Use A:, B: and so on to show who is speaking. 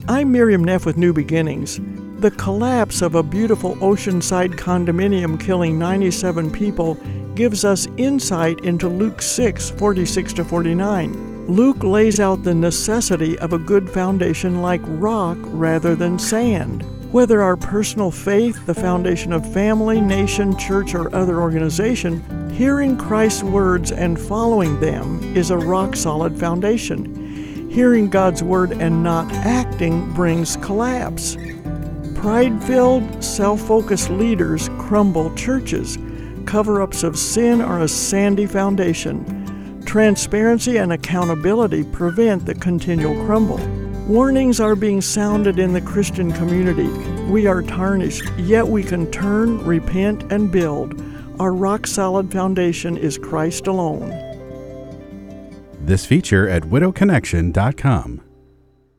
A: I'm Miriam Neff with New Beginnings. The collapse of a beautiful oceanside condominium killing 97 people gives us insight into Luke 6:46-49. Luke lays out the necessity of a good foundation like rock rather than sand. Whether our personal faith, the foundation of family, nation, church, or other organization, hearing Christ's words and following them is a rock-solid foundation. Hearing God's word and not acting brings collapse. Pride-filled, self-focused leaders crumble churches. Cover-ups of sin are a sandy foundation. Transparency and accountability prevent the continual crumble. Warnings are being sounded in the Christian community. We are tarnished, yet we can turn, repent, and build. Our rock-solid foundation is Christ alone.
B: This feature at widowconnection.com.